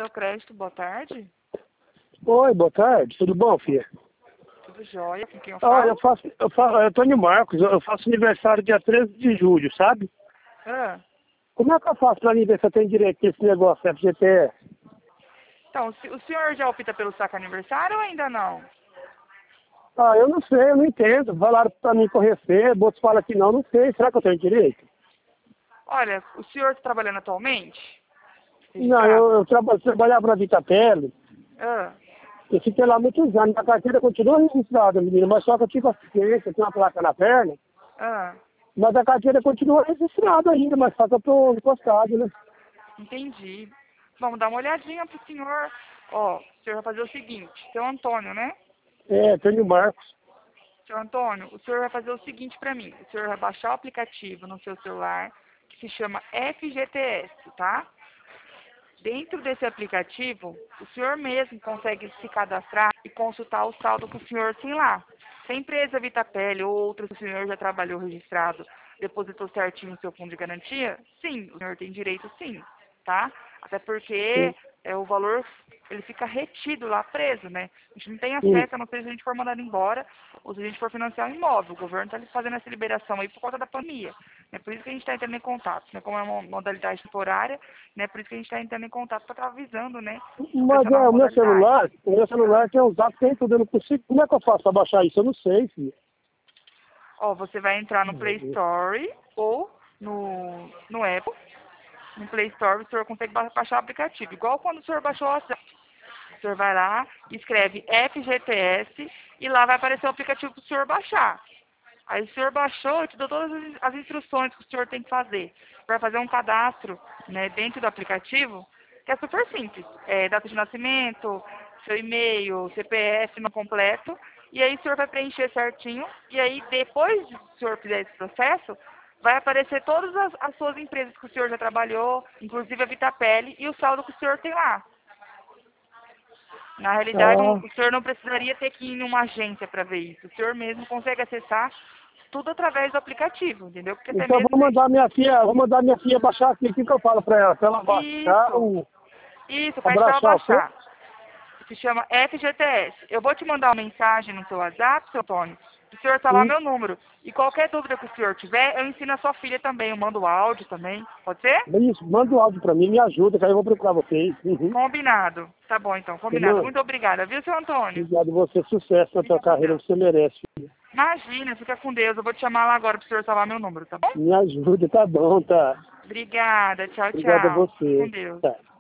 Cartão Crédito, boa tarde. Oi, boa tarde. Tudo bom, filha? Tudo jóia, com quem eu Ah, falo? eu falo, Antônio Marcos, eu faço aniversário dia 13 de julho, sabe? Ah, Como é que eu faço pra mim ver se eu tenho direito a esse negócio, FGTS? então, o senhor já opta pelo saco aniversário ou ainda não? Ah, eu não sei, eu não entendo. Falaram pra mim correr cedo, outros falam que não sei. Será que eu tenho direito? Olha, o senhor está trabalhando atualmente? Não, Registrado? trabalhava na Vitapele, Ah, eu fiquei lá muitos anos, a carteira continua registrada, menina, mas só que eu tive assistência, tinha uma placa na perna, ah, mas a carteira continua registrada ainda, mas só que eu tô encostado, né? entendi. Vamos dar uma olhadinha pro senhor. Ó, o senhor vai fazer o seguinte, seu Antônio, né? É, Antônio Marcos. Seu Antônio, o senhor vai fazer o seguinte para mim. O senhor vai baixar o aplicativo no seu celular que se chama FGTS, tá? Dentro desse aplicativo, o senhor mesmo consegue se cadastrar e consultar o saldo que o senhor tem lá. Se a empresa Vitapele ou outra que o senhor já trabalhou registrado, depositou certinho no seu fundo de garantia, sim, o senhor tem direito sim, tá? Até porque Sim, o valor ele fica retido lá preso, né? A gente não tem sim. acesso, a não ser se a gente for mandado embora ou se a gente for financiar um imóvel. O governo está fazendo essa liberação aí por conta da pandemia. É por isso que a gente está entrando em contato, né? Como é uma modalidade temporária, né? Por isso que a gente está entrando em contato para estar avisando, né? Sobre Mas essa nova o meu modalidade. celular, tem um zap, tem tudo, eu não consigo. Como é que eu faço pra baixar isso? Eu não sei, filho. Ó, você vai entrar no Play Store ou no Apple. No Play Store o senhor consegue baixar o aplicativo. Igual quando o senhor baixou o WhatsApp. O senhor vai lá, escreve FGTS e lá vai aparecer o aplicativo para o senhor baixar. Aí o senhor baixou, eu te dou todas as instruções que o senhor tem que fazer. Para fazer um cadastro, né, dentro do aplicativo, que é super simples. É, data de nascimento, seu e-mail, CPF não completo. E aí o senhor vai preencher certinho. E aí depois de o senhor fizer esse processo, vai aparecer todas as suas empresas que o senhor já trabalhou, inclusive a Vitapele, e o saldo que o senhor tem lá. Na realidade, Ah, o senhor não precisaria ter que ir em uma agência para ver isso. O senhor mesmo consegue acessar tudo através do aplicativo, entendeu? Porque até então mesmo vou mandar minha filha baixar aqui. O que que eu falo pra ela baixar isso, isso, pede para ela abraçar o quê? baixar. Se chama FGTS. Eu vou te mandar uma mensagem no seu WhatsApp, seu Tony. O senhor salvar Sim. meu número. E qualquer dúvida que o senhor tiver, eu ensino a sua filha também. Eu mando áudio também. Pode ser? Isso, manda o áudio pra mim, me ajuda, que aí eu vou procurar vocês. Uhum. Combinado. Tá bom, então. Combinado. Irmã, Muito obrigada, viu, seu Antônio? obrigado você, sucesso na tua Fica com carreira, Deus. você merece. Imagina, fica com Deus. Eu vou te chamar lá agora pro senhor salvar meu número, tá bom? Me ajuda, tá bom, tá? Obrigada. Tchau, Obrigado a tchau. Fica com você. Deus. Tá.